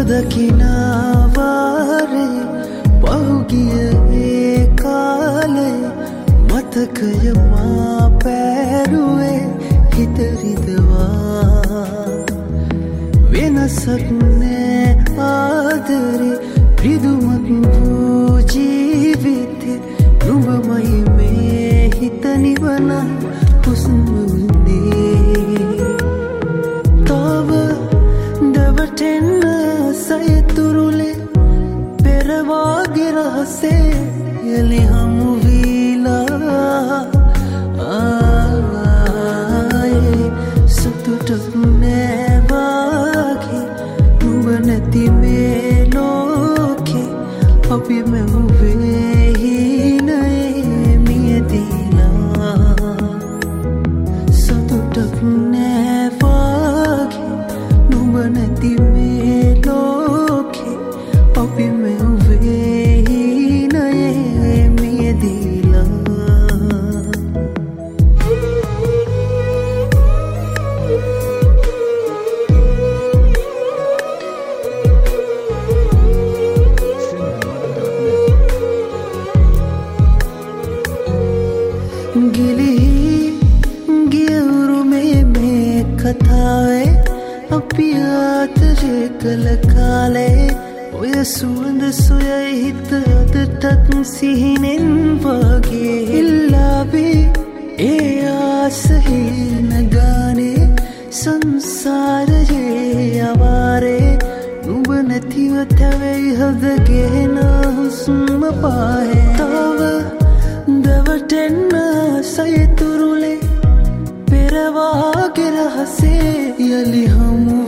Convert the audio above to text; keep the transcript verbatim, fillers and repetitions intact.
දකිනාවාරේ පහුගිය ඒ කාලේ මතකය මා පැරුවේ හිත රිදවා වෙනසක් නෑ ආදරේ රිදුමක් වූ ජීවිතේ නුඹමයි මේ හිත නිවන හුස්ම වුණේ තව දවටෙන්න සයතුරුලේ පෙරවාගේ රහසේ යලි හමු වීලා ආයේ සතුටක් නෑ වාගේ නුඹ නැති මේ ලෝකේ අපි මෙහුවේ හිනයේ මියදීලා සතුටක් නෑ වාගේ නුඹ නැති මේ ලෝකේ අපි මෙහුවේ හිනයේ මියදීලා ගිලිහි ගිය උරුමේ මේ කතාවේ අපි ආතරේ කළ කාලේ ඔය සුවඳ සොයයි හිත අදටත් සිහිනෙන් වගේ ඉල්ලාබේ ඒ ආසහින ගානේ සංසාරයේ අවාරේ නුඹ නැතිව තැවෙයි හදගෙන හුස්ම පාහේ තව දවටෙන්න සයතුරුලේ පෙරවාගේ රහසේ යලි හමු